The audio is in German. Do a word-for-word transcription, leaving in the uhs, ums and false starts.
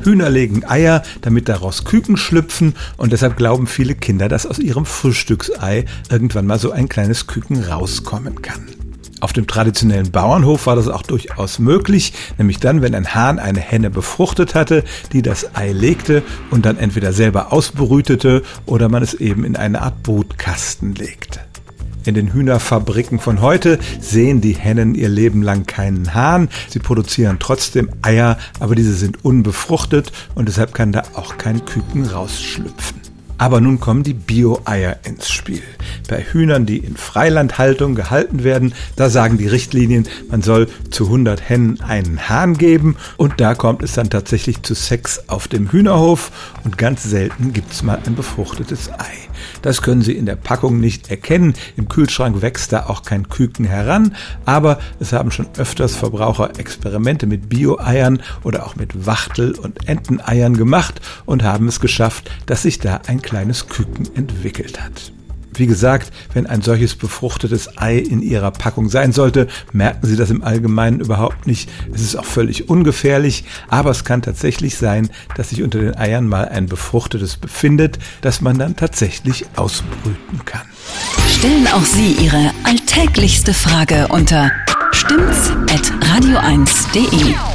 Hühner legen Eier, damit daraus Küken schlüpfen und deshalb glauben viele Kinder, dass aus ihrem Frühstücksei irgendwann mal so ein kleines Küken rauskommen kann. Auf dem traditionellen Bauernhof war das auch durchaus möglich, nämlich dann, wenn ein Hahn eine Henne befruchtet hatte, die das Ei legte und dann entweder selber ausbrütete oder man es eben in eine Art Brutkasten legte. In den Hühnerfabriken von heute sehen die Hennen ihr Leben lang keinen Hahn. Sie produzieren trotzdem Eier, aber diese sind unbefruchtet und deshalb kann da auch kein Küken rausschlüpfen. Aber nun kommen die Bio-Eier ins Spiel. Bei Hühnern, die in Freilandhaltung gehalten werden, da sagen die Richtlinien, man soll zu hundert Hennen einen Hahn geben und da kommt es dann tatsächlich zu Sex auf dem Hühnerhof und ganz selten gibt es mal ein befruchtetes Ei. Das können Sie in der Packung nicht erkennen, im Kühlschrank wächst da auch kein Küken heran, aber es haben schon öfters Verbraucher Experimente mit Bio-Eiern oder auch mit Wachtel- und Enteneiern gemacht und haben es geschafft, dass sich da ein kleines Küken entwickelt hat. Wie gesagt, wenn ein solches befruchtetes Ei in Ihrer Packung sein sollte, merken Sie das im Allgemeinen überhaupt nicht. Es ist auch völlig ungefährlich, aber es kann tatsächlich sein, dass sich unter den Eiern mal ein befruchtetes befindet, das man dann tatsächlich ausbrüten kann. Stellen auch Sie Ihre alltäglichste Frage unter stimmt's at radio eins punkt de.